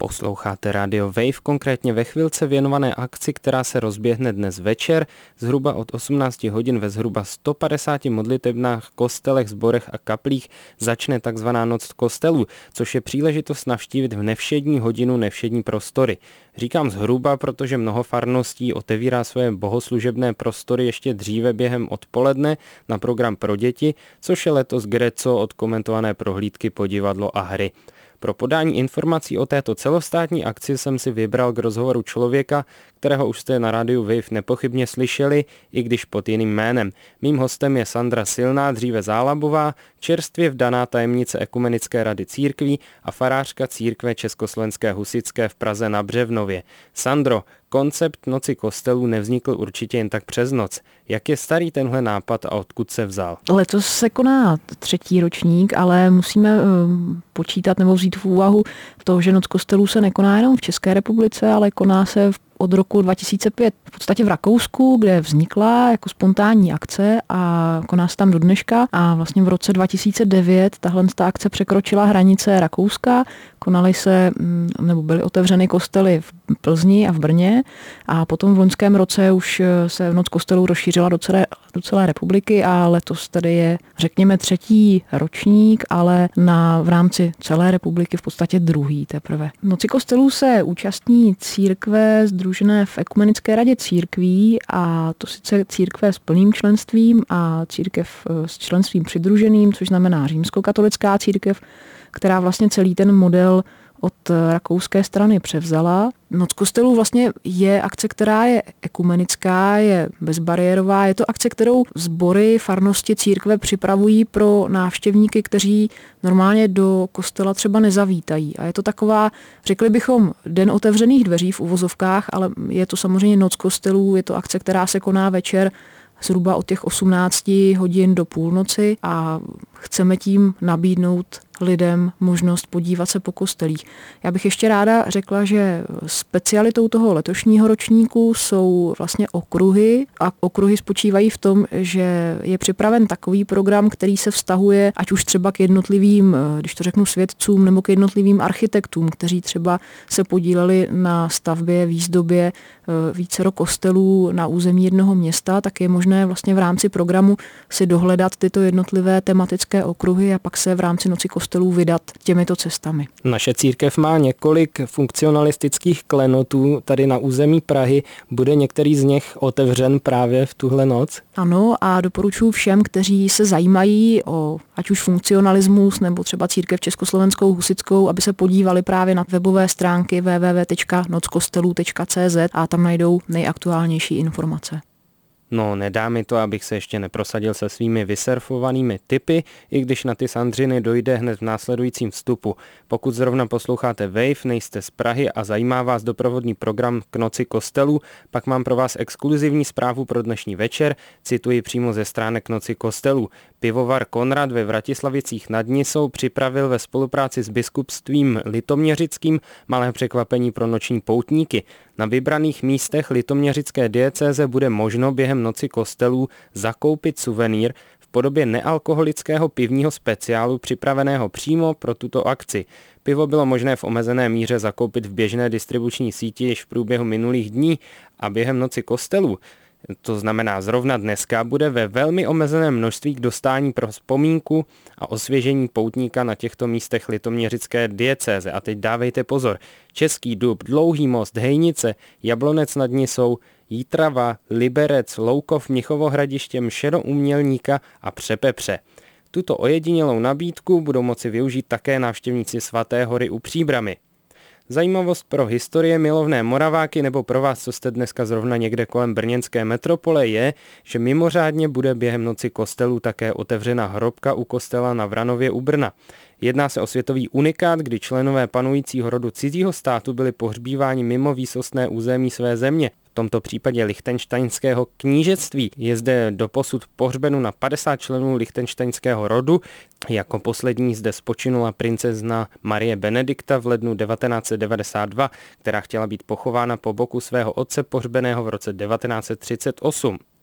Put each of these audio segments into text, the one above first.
Posloucháte Radio Wave, konkrétně ve chvilce věnované akci, která se rozběhne dnes večer, zhruba od 18 hodin ve zhruba 150 modlitebnách, kostelech, sborech a kaplích začne takzvaná Noc kostelů, což je příležitost navštívit v nevšední hodinu nevšední prostory. Říkám zhruba, protože mnoho farností otevírá své bohoslužebné prostory ještě dříve během odpoledne na program pro děti, což je letos Greco od komentované prohlídky po divadlo a hry. Pro podání informací o této celostátní akci jsem si vybral k rozhovoru člověka, kterého už jste na rádiu Wave nepochybně slyšeli, i když pod jiným jménem. Mým hostem je Sandra Silná, dříve Zálabová, čerstvě vdaná tajemnice Ekumenické rady církví a farářka církve Československé husitské v Praze na Břevnově. Sandro, koncept Noci kostelů nevznikl určitě jen tak přes noc. Jak je starý tenhle nápad a odkud se vzal? Letos se koná 3. ročník, ale musíme počítat nebo vzít v úvahu to, že Noc kostelů se nekoná jenom v České republice, ale koná se od roku 2005 v podstatě v Rakousku, kde vznikla jako spontánní akce a koná se tam do dneška. A vlastně v roce 2009 tahle akce překročila hranice Rakouska, konaly se, nebo byly otevřeny kostely v Plzni a v Brně a potom v loňském roce už se Noc kostelů rozšířila do celé republiky a letos tady je, řekněme, 3. ročník, ale v rámci celé republiky v podstatě 2. teprve. Noci kostelů se účastní církve sdružené v Ekumenické radě církví, a to sice církve s plným členstvím a církev s členstvím přidruženým, což znamená římskokatolická církev, která vlastně celý ten model od rakouské strany převzala. Noc kostelů vlastně je akce, která je ekumenická, je bezbariérová. Je to akce, kterou sbory, farnosti, církve připravují pro návštěvníky, kteří normálně do kostela třeba nezavítají. A je to taková, řekli bychom, den otevřených dveří v uvozovkách, ale je to samozřejmě Noc kostelů, je to akce, která se koná večer zhruba od těch 18 hodin do půlnoci a chceme tím nabídnout lidem možnost podívat se po kostelích. Já bych ještě ráda řekla, že specialitou toho letošního ročníku jsou vlastně okruhy a okruhy spočívají v tom, že je připraven takový program, který se vztahuje ať už třeba k jednotlivým, když to řeknu, svědcům nebo k jednotlivým architektům, kteří třeba se podíleli na stavbě, výzdobě vícero kostelů na území jednoho města, tak je možné vlastně v rámci programu si dohledat tyto jednotlivé tematické okruhy a pak se v rámci Noci kostelů vydat těmito cestami. Naše církev má několik funkcionalistických klenotů tady na území Prahy. Bude některý z nich otevřen právě v tuhle noc? Ano, a doporučuji všem, kteří se zajímají o ať už funkcionalismus nebo třeba církev československou husitskou, aby se podívali právě na webové stránky www.nockostelů.cz a tam najdou nejaktuálnější informace. No, nedá mi to, abych se ještě neprosadil se svými vysurfovanými tipy, i když na ty Sandřiny dojde hned v následujícím vstupu. Pokud zrovna posloucháte Wave, nejste z Prahy a zajímá vás doprovodný program k Noci kostelů, pak mám pro vás exkluzivní zprávu pro dnešní večer, cituji přímo ze stránek Noci kostelů. Pivovar Konrad ve Vratislavicích nad Nisou připravil ve spolupráci s biskupstvím litoměřickým malé překvapení pro noční poutníky. Na vybraných místech litoměřické diecéze bude možno během Noci kostelů zakoupit suvenýr v podobě nealkoholického pivního speciálu připraveného přímo pro tuto akci. Pivo bylo možné v omezené míře zakoupit v běžné distribuční síti již v průběhu minulých dní a během Noci kostelů, to znamená zrovna dneska, bude ve velmi omezeném množství k dostání pro vzpomínku a osvěžení poutníka na těchto místech litoměřické diecéze. A teď dávejte pozor. Český Dub, Dlouhý Most, Hejnice, Jablonec nad Nisou, Jitrava, Liberec, Loukov, Mnichovo Hradiště, Mše do Umělníka a Přepepře. Tuto ojedinělou nabídku budou moci využít také návštěvníci Svaté hory u Příbrami. Zajímavost pro historie milovné Moraváky nebo pro vás, co jste dneska zrovna někde kolem brněnské metropole, je, že mimořádně bude během Noci kostelů také otevřena hrobka u kostela na Vranově u Brna. Jedná se o světový unikát, kdy členové panujícího rodu cizího státu byli pohřbíváni mimo výsostné území své země. V tomto případě lichtenštejnského knížectví. Je zde doposud pohřbeno na 50 členů lichtenštejnského rodu. Jako poslední zde spočinula princezna Marie Benedikta v lednu 1992, která chtěla být pochována po boku svého otce pohřbeného v roce 1938.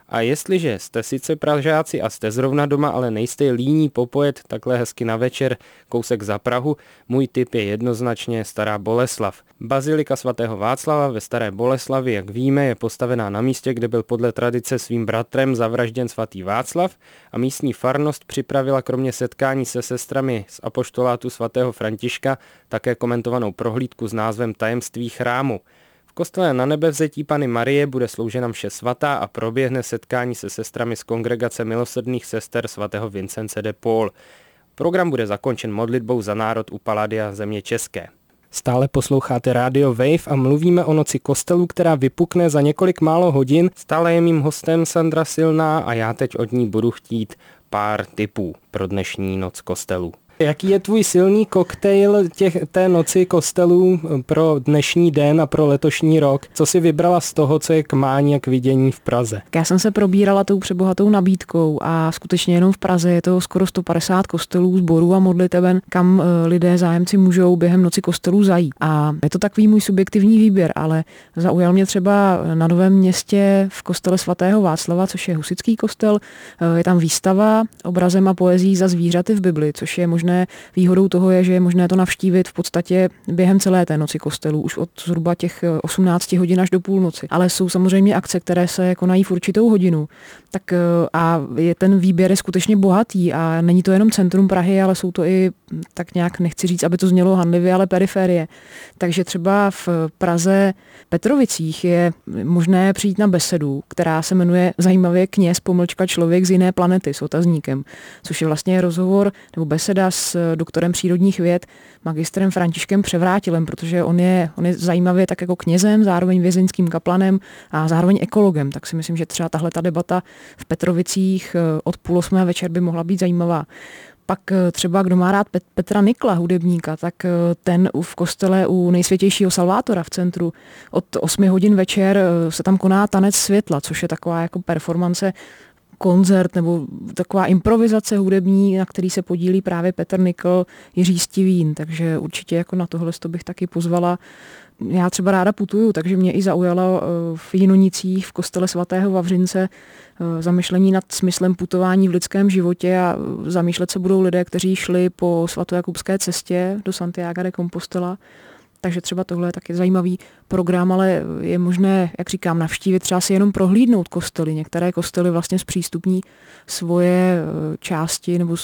A jestliže jste sice Pražáci a jste zrovna doma, ale nejste líní popojet takhle hezky na večer kousek za Prahu, můj tip je jednoznačně Stará Boleslav. Bazilika svatého Václava ve Staré Boleslavi, jak víme, je postavená na místě, kde byl podle tradice svým bratrem zavražděn svatý Václav a místní farnost připravila kromě setkání se sestrami z apoštolátu svatého Františka také komentovanou prohlídku s názvem Tajemství chrámu. V kostele Na Nebevzetí Panny Marie bude sloužena mše svatá a proběhne setkání se sestrami z kongregace milosrdných sester svatého Vincence de Paul. Program bude zakončen modlitbou za národ u Palladia země české. Stále posloucháte Radio Wave a mluvíme o noci kostelů, která vypukne za několik málo hodin. Stále je mým hostem Sandra Silná a já teď od ní budu chtít pár tipů pro dnešní noc kostelů. Jaký je tvůj silný koktejl té noci kostelů pro dnešní den a pro letošní rok? Co jsi vybrala z toho, co je k mání a k vidění v Praze? Já jsem se probírala tou přebohatou nabídkou a skutečně jenom v Praze je to skoro 150 kostelů, sborů a modliteben, kam lidé zájemci můžou během noci kostelů zajít. A je to takový můj subjektivní výběr, ale zaujal mě třeba na Novém Městě v kostele svatého Václava, což je husitský kostel. Je tam výstava obrazem a poezí za zvířaty v Bibli, což je možné. Výhodou toho je, že je možné to navštívit v podstatě během celé té noci kostelů, už od zhruba těch 18 hodin až do půlnoci. Ale jsou samozřejmě akce, které se konají v určitou hodinu. Tak a je ten výběr je skutečně bohatý a není to jenom centrum Prahy, ale jsou to i, tak nějak nechci říct, aby to znělo hanlivě, ale periferie. Takže třeba v Praze Petrovicích je možné přijít na besedu, která se jmenuje zajímavě Kněz -- člověk z jiné planety s otazníkem, což je vlastně rozhovor nebo beseda s doktorem přírodních věd, magistrem Františkem Převrátilem, protože on je zajímavě tak jako knězem, zároveň vězeňským kaplanem a zároveň ekologem. Tak si myslím, že třeba tahle ta debata v Petrovicích od 7:30 večer by mohla být zajímavá. Pak třeba, kdo má rád Petra Nikla, hudebníka, tak ten v kostele u Nejsvětějšího Salvátora v centru od 8 hodin večer se tam koná tanec světla, což je taková jako performance, koncert nebo taková improvizace hudební, na který se podílí právě Petr Nikl, Jiří Stivín, takže určitě jako na tohle bych taky pozvala. Já třeba ráda putuju, takže mě i zaujalo v Jinonicích v kostele svatého Vavřince zamyšlení nad smyslem putování v lidském životě a zamýšlet se budou lidé, kteří šli po svatojakubské cestě do Santiago de Compostela. Takže třeba tohle je taky zajímavý program, ale je možné, jak říkám, navštívit, třeba si jenom prohlídnout kostely. Některé kostely vlastně zpřístupní svoje části nebo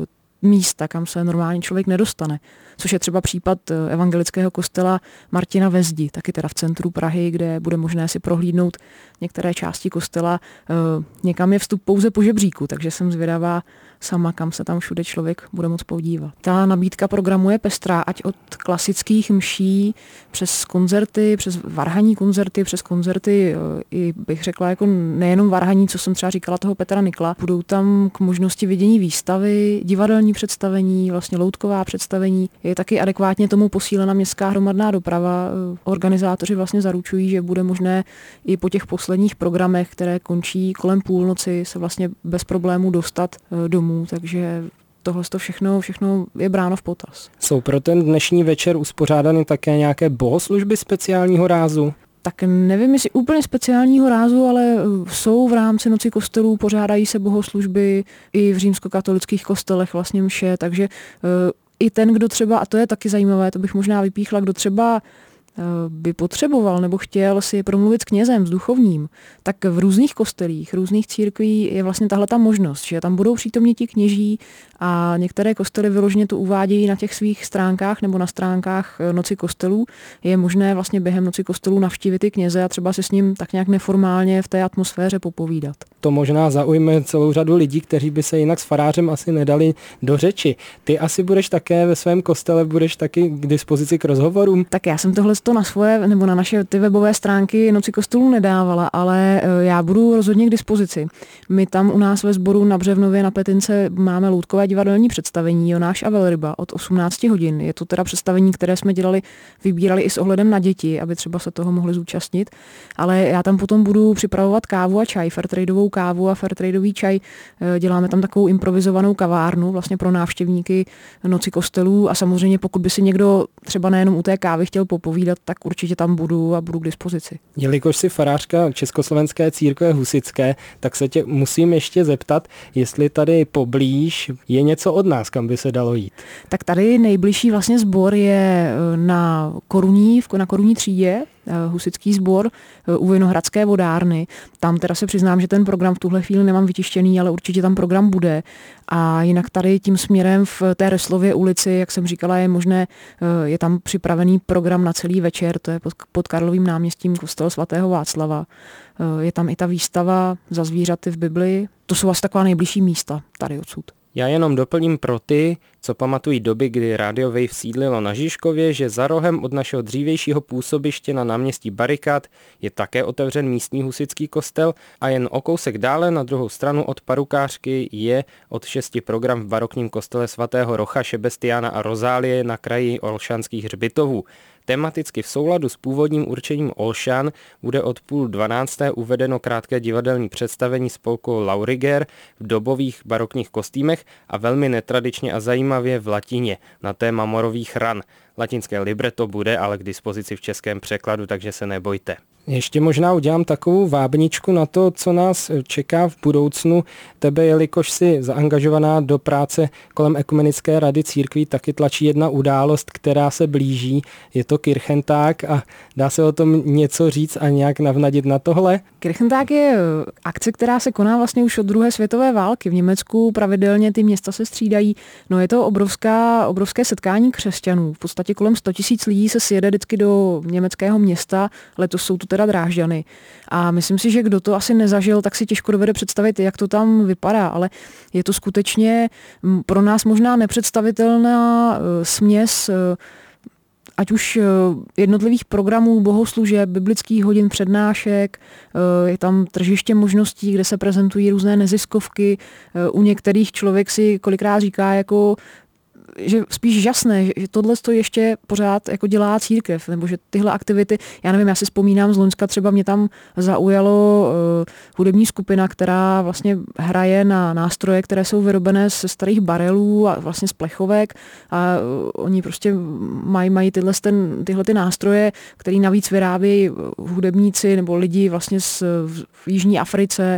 místa, kam se normálně člověk nedostane. Což je třeba případ evangelického kostela Martina ve Zdi, taky teda v centru Prahy, kde bude možné si prohlídnout některé části kostela. Někam je vstup pouze po žebříku, takže jsem zvědavá sama, kam se tam všude člověk bude moct podívat. Ta nabídka programu je pestrá, ať od klasických mší přes koncerty, přes varhanní koncerty, přes koncerty, i bych řekla jako nejenom varhanní, co jsem třeba říkala toho Petra Nikla. Budou tam k možnosti vidění výstavy, divadelní představení, vlastně loutková představení. Je taky adekvátně tomu posílena městská hromadná doprava. Organizátoři vlastně zaručují, že bude možné i po těch posledních programech, které končí kolem půlnoci, se vlastně bez problémů dostat domů, takže tohle všechno je bráno v potaz. Jsou pro ten dnešní večer uspořádány také nějaké bohoslužby speciálního rázu? Tak nevím, jestli úplně speciálního rázu, ale jsou v rámci noci kostelů, pořádají se bohoslužby i v římskokatolických kostelech vlastně mše, takže i ten, kdo třeba, a to je taky zajímavé, to bych možná vypíchla, kdo třeba by potřeboval nebo chtěl si promluvit s knězem, s duchovním, tak v různých kostelích, různých církví je vlastně tahle ta možnost, že tam budou přítomni ti kněží a některé kostely vyloženě to uvádějí na těch svých stránkách nebo na stránkách noci kostelů. Je možné vlastně během noci kostelů navštívit i kněze a třeba si s ním tak nějak neformálně v té atmosféře popovídat. To možná zaujme celou řadu lidí, kteří by se jinak s farářem asi nedali do řeči. Ty asi budeš také ve svém kostele, budeš taky k dispozici k rozhovorům? Tak já jsem tohle na svoje nebo na naše ty webové stránky noci kostelů nedávala, ale já budu rozhodně k dispozici. My tam u nás ve sboru na Břevnově na Petince máme loutkové divadelní představení Jonáš a velryba od 18 hodin. Je to teda představení, které jsme vybírali i s ohledem na děti, aby třeba se toho mohli zúčastnit, ale já tam potom budu připravovat kávu a čaj, fairtradeovou kávu a fairtradeový čaj. Děláme tam takovou improvizovanou kavárnu vlastně pro návštěvníky noci kostelů a samozřejmě pokud by si někdo třeba nejenom u té kávy chtěl popovídat, povídat, tak určitě tam budu a budu k dispozici. Jelikož jsi farářka Československé církve husitské, tak se tě musím ještě zeptat, jestli tady poblíž je něco od nás, kam by se dalo jít. Tak tady nejbližší vlastně sbor je na Korunní třídě, husitský sbor u Vinohradské vodárny. Tam teda se přiznám, že ten program v tuhle chvíli nemám vytištěný, ale určitě tam program bude. A jinak tady tím směrem v té Reslově ulici, jak jsem říkala, je možné, je tam připravený program na celý večer, to je pod Karlovým náměstím kostel svatého Václava. Je tam i ta výstava Za zvířaty v Bibli. To jsou asi taková nejbližší místa tady odsud. Já jenom doplním pro ty, co pamatují doby, kdy Radio Wave sídlilo na Žižkově, že za rohem od našeho dřívějšího působiště na náměstí Barikád je také otevřen místní husitský kostel a jen o kousek dále na druhou stranu od Parukářky je od 6 program v barokním kostele svatého Rocha, Šebestiána a Rozálie na kraji Olšanských hřbitovů. Tematicky v souladu s původním určením Olšan bude od 11:30 uvedeno krátké divadelní představení spolku Lauriger v dobových barokních kostýmech a velmi netradičně a zajímavě v latině na téma morových ran. Latinské libreto bude ale k dispozici v českém překladu, takže se nebojte. Ještě možná udělám takovou vábničku na to, co nás čeká v budoucnu. Tebe, jelikož jsi zaangažovaná do práce kolem Ekumenické rady církví, taky tlačí jedna událost, která se blíží. Je to Kirchentag a dá se o tom něco říct a nějak navnadit na tohle? Kirchentag je akce, která se koná vlastně už od druhé světové války. V Německu pravidelně ty města se střídají. No je to obrovské setkání křesťanů. V podstatě kolem 100 000 lidí se sjede vždycky do německého města. Letos jsou tu teda Drážďany. A myslím si, že kdo to asi nezažil, tak si těžko dovede představit, jak to tam vypadá, ale je to skutečně pro nás možná nepředstavitelná směs ať už jednotlivých programů, bohoslužeb, biblických hodin, přednášek, je tam tržiště možností, kde se prezentují různé neziskovky. U některých člověk si kolikrát říká jako že spíš žasné, že tohle to ještě pořád jako dělá církev, nebo že tyhle aktivity, já nevím, já si vzpomínám z loňska, třeba mě tam zaujalo hudební skupina, která vlastně hraje na nástroje, které jsou vyrobené ze starých barelů a vlastně z plechovek a oni prostě mají tyhle ty nástroje, které navíc vyrábějí hudebníci nebo lidi vlastně v Jižní Africe,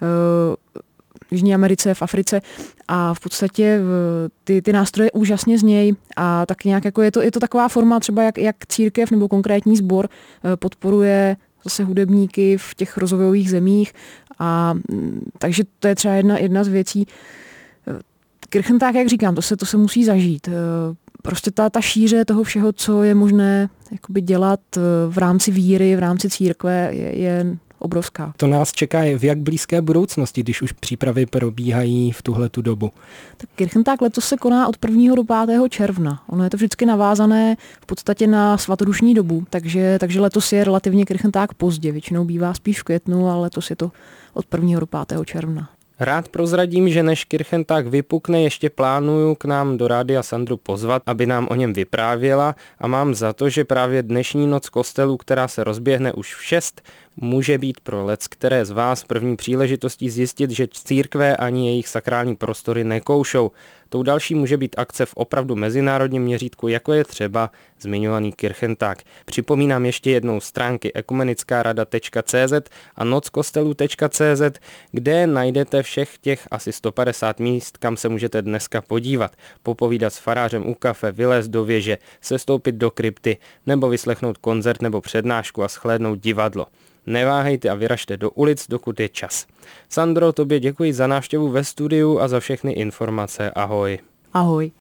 v Jižní Americe, v Africe a v podstatě ty nástroje úžasně znějí a tak nějak jako je to taková forma třeba jak církev nebo konkrétní sbor podporuje zase hudebníky v těch rozvojových zemích a takže to je třeba jedna z věcí. Kirchentag, jak říkám, to se musí zažít. Prostě ta šíře toho všeho, co je možné jakoby dělat v rámci víry, v rámci církve je obrovská. To nás čeká v jak blízké budoucnosti, když už přípravy probíhají v tuhletu dobu? Tak Kirchentag letos se koná od 1. do 5. června. Ono je to vždycky navázané v podstatě na svatodušní dobu, takže letos je relativně Kirchentag pozdě. Většinou bývá spíš v květnu, ale letos je to od 1. do 5. června. Rád prozradím, že než Kirchentag vypukne, ještě plánuju k nám do Rádia Sandru pozvat, aby nám o něm vyprávěla a mám za to, že právě dnešní noc kostelů, která se rozběhne už v 6, může být pro leckteré z vás první příležitostí zjistit, že církve ani jejich sakrální prostory nekoušou. Tou další může být akce v opravdu mezinárodním měřítku, jako je třeba zmiňovaný Kirchentag. Připomínám ještě jednou stránky ekumenickarada.cz a nockostelů.cz, kde najdete všech těch asi 150 míst, kam se můžete dneska podívat, popovídat s farářem u kafe, vylézt do věže, sestoupit do krypty nebo vyslechnout koncert nebo přednášku a shlédnout divadlo. Neváhejte a vyražte do ulic, dokud je čas. Sandro, tobě děkuji za návštěvu ve studiu a za všechny informace. Ahoj. Ahoj.